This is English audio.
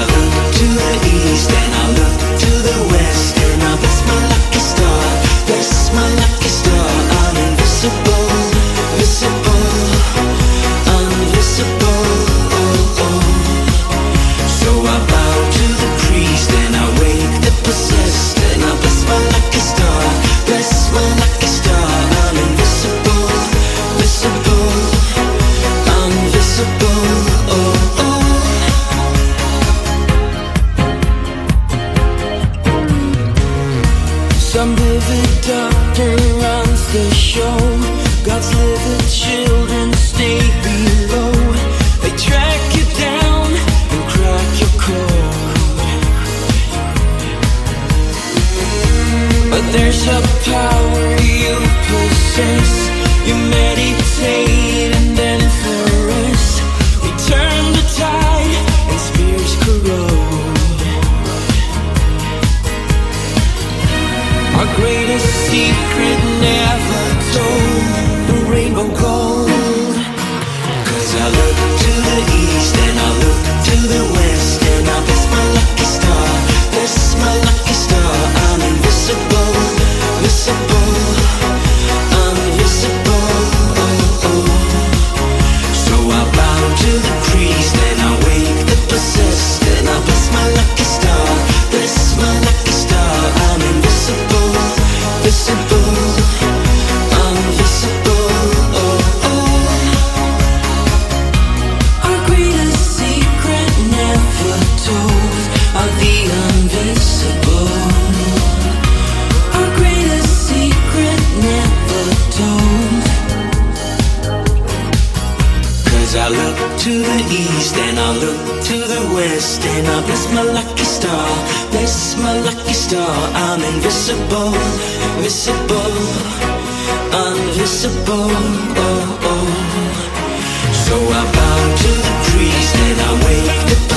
I look to the east and I look to the west and I bless my lucky star, bless my lucky star. I'm invisible, visible, invisible. So I bow to the priest and I wake the possessed and I bless my lucky star, bless my lucky star. I'm invisible, visible, invisible. Some vivid doctor runs the show. God's little children stay below. They track you down and crack your code. But there's a power you possess. You meditate and then flourish. We turn the tide and spears corrode. Our greatest secret never told, the rainbow gold. 'Cause I look to the east and I look to the west and I bless my lucky star, bless my lucky star. I'm invisible, visible, invisible. So I bow to the priest and I wake the possessed and I bless my lucky star, bless my lucky star. I'm invisible, visible, invisible. Our greatest secret never told are the invisible. Our greatest secret never told. 'Cause I look to the east and I look to the west and I bless my lucky star, bless my lucky star. I'm invisible, visible, invisible. So I bow to the priest and I wake the